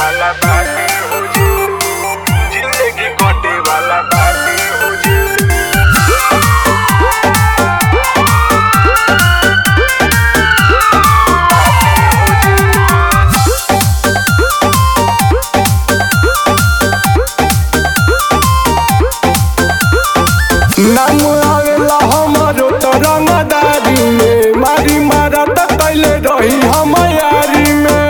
वाला बाटे हो जी, जिंदगी कटे वाला बाटे हो जी। नाम आवेला हमारो तरंगदारी में, मारी मारा त कैले रही हम यारी में।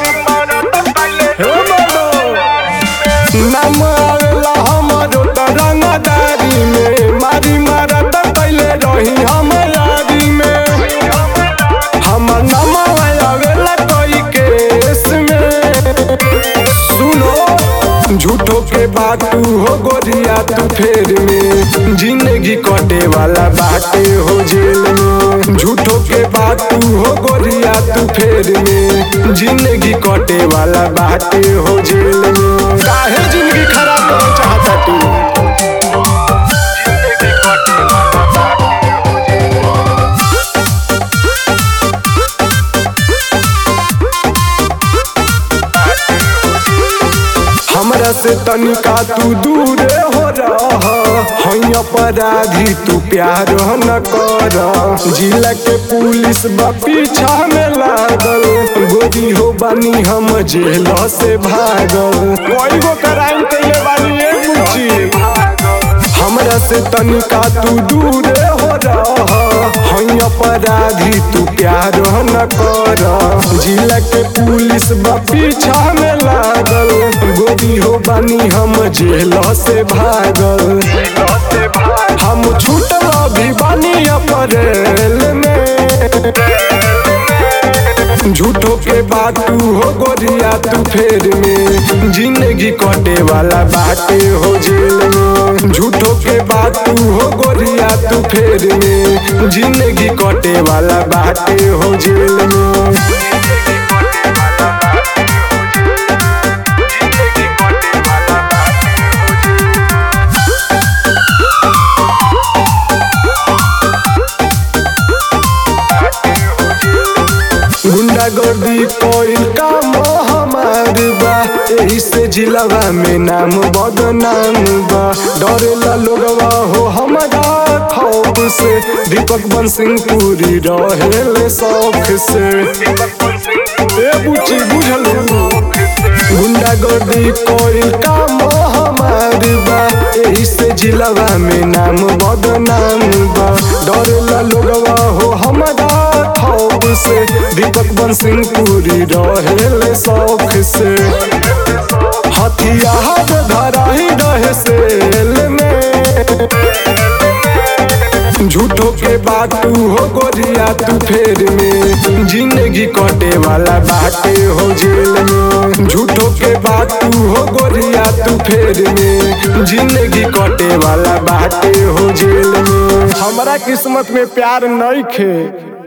हे बोलो। नाम आवेला हमारो तरंगदारी में, मारी मारा त कैले रही हम यारी में। हमर नाम आवेला कोई केस में। सुनो झूठो के बात तू हो गोरिया तू फेर में, जिंदगी कटे वाला बाटे हो जेल में। झूठो के बात तू हो गोरिया तू फेर में, जिंदगी कटे वाला बाटे हो जेल में। काहे जिंदगी खराब करना चाहता तू? जिंदगी कटे वाला बाटे हो जी। हमरा से तनिका तू दूर हो रहा, हई अपराधी तू प्यार न कर। जिला के पुलिस बा पीछा में लागल, गोरी हो बानी हम जेल से भागल। कोई गो क्राइम कैले बानी ए बुच्ची। हमरा से तनिका तू दूर हो रहा, हई अपराधी तू प्यार न कर। जिला के पुलिस बा पीछा में लागल, गोरी हो बानी हम जेल से भागल। हम छूटल भी बानी अप्रैल में। झूठो के बात तू हो गोरिया तू फेर में, जिंदगी कटे वाला बाटे हो जेल में। झूठो के बात तू हो गोरिया तू फेर में, जिंदगी कटे वाला बाटे हो जेल में। गुंडागर्दी कोई काम हमार बा, एही से जिलावा में नाम बदनाम बा। डरेला लोगवा हो हमारा खौफ से, दीपक बंसिंहपुरी रहेले शौक से। ए बुच्ची बुझलू। गुंडागर्दी कोई काम हमार बा, एही से जिलावा में नाम बदनाम बा। डरेला लोगवा हो हमारा खौफ से, दीपक बंसिंहपुरी रहेले शौक से। हथियार धरा ही रहे सेल में। झूठो के बात तू हो गोरिया तू फेर में, जिंदगी कटे वाला बाटे हो जेल में। झूठो के बात तू हो गोरिया तू फेर में, जिंदगी कटे वाला बाटे हो जेल में। हमारा किस्मत में प्यार नहीं खे।